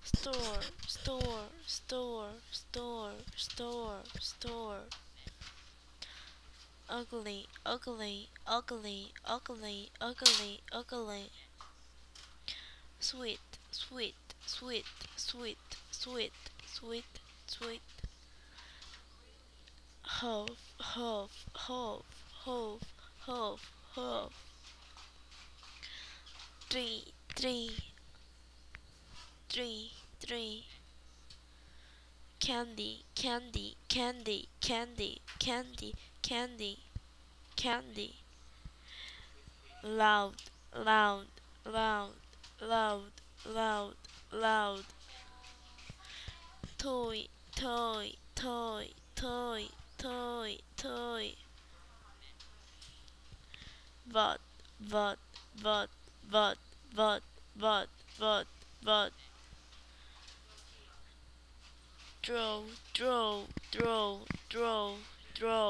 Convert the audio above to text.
store, store, store, store, store, store. Ugly, ugly, ugly, ugly, ugly, ugly. Sweet, sweet, sweet, sweet, sweet, sweet, sweet. Hove, hove, hove, hove, hove, hove. Three, three, three, three. Candy, candy, candy, candy, candy, candy, candy. Loud, loud, loud, loud, loud, loud. Toy, toy, toy, toy, toy, toy. But, but, but, but, but, but, but. Draw, draw, draw, draw, draw.